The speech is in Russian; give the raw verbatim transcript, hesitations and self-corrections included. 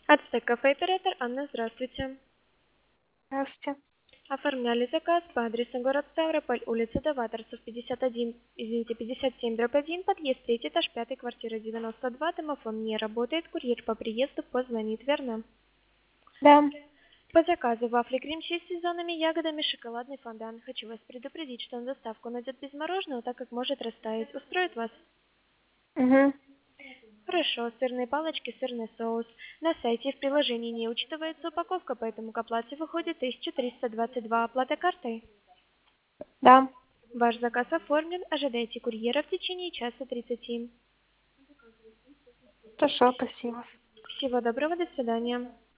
Ацтек кафе оператор Анна, здравствуйте. Здравствуйте. Оформляли заказ по адресу город Ставрополь, улица Даваторцев, пятьдесят один, извините, пятьдесят семь, дробь один, подъезд третий, этаж пятый, квартира девяносто два, домофон не работает, курьер по приезду позвонит, верно? Да. По заказу вафли крем-чиз с сезонными ягодами, шоколадный фондан. Хочу вас предупредить, что на доставку найдет без мороженого, так как может растаять. Устроит вас? Угу. Хорошо, сырные палочки, сырный соус. На сайте и в приложении не учитывается упаковка, поэтому к оплате выходит тысяча триста двадцать два. Оплата картой. Да. Ваш заказ оформлен. Ожидайте курьера в течение часа тридцати. Хорошо, спасибо. Всего доброго, до свидания.